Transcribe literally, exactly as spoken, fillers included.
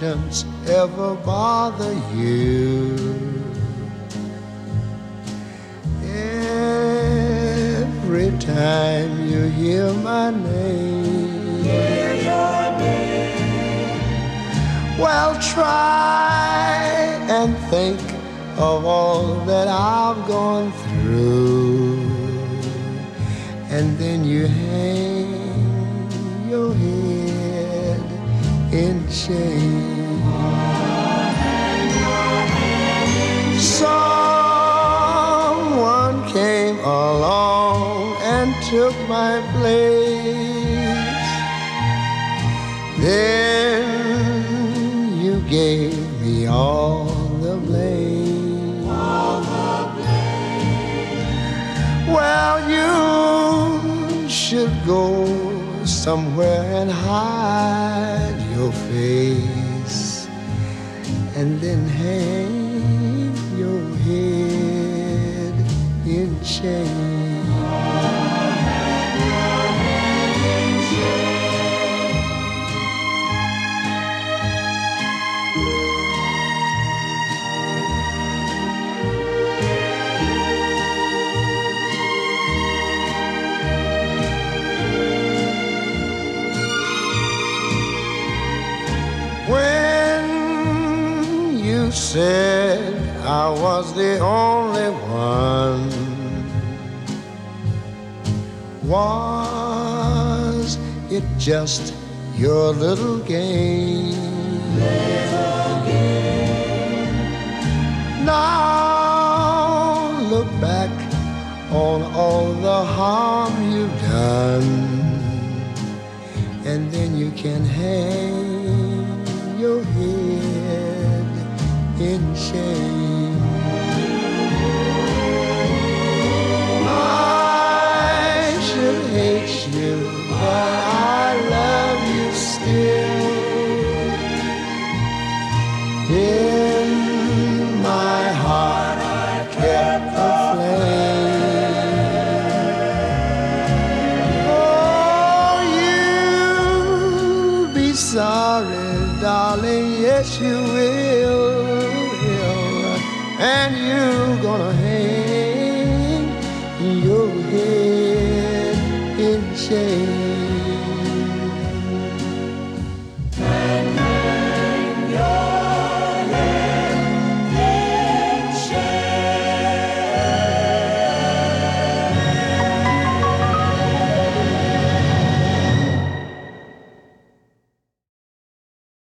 conscience ever bother you? Every time you hear my name, hear your name. Well, try and think of all that I've gone through, and then you hang your head in shame. Someone came along and took my place. Then you gave me all the blame. All the blame. Well, you should go somewhere and hide your face, and then hang your head in shame. When you said I was the only one, was it just your little game? Little game. Now look back on all the harm you've done, and then you can hang your head in shame. I should hate you, but I love you still. In my heart I kept the flame. Oh, you'll be sorry, darling, yes you will, will. And you're gonna hang your head in shame.